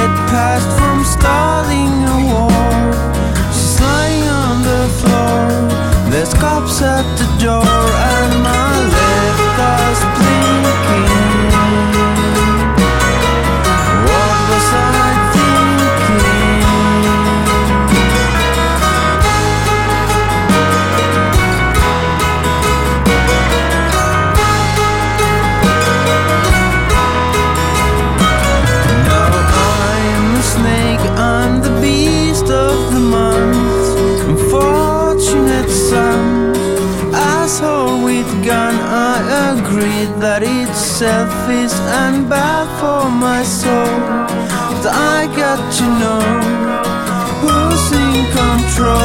get past from starting a war. She's lying on the floor, there's cops at the door, and my left eye's blinking. What was I thinking? Now I'm a snake, I'm the beast of the month. Unfortunate son, asshole with gun. I agreed that it's selfish and bad for my soul, but I got to know who's in control.